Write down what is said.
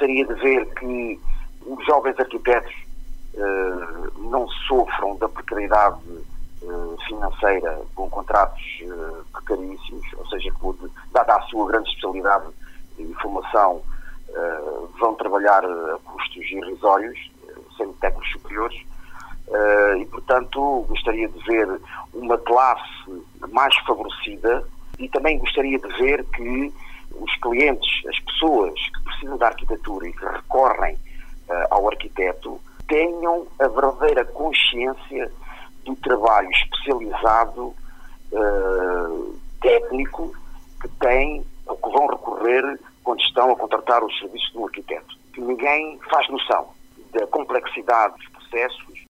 gostaria de ver que os jovens arquitetos não sofram da precariedade financeira com contratos precaríssimos, ou seja, que, dada a sua grande especialidade e formação, vão trabalhar a custos irrisórios, sem técnicos superiores, e, portanto, gostaria de ver uma classe mais favorecida e também gostaria de ver que os clientes, as pessoas que precisam da arquitetura e que recorrem ao arquiteto, tenham a verdadeira consciência do trabalho especializado, técnico, que têm ou que vão recorrer quando estão a contratar os serviços de um arquiteto. Que ninguém faz noção da complexidade dos processos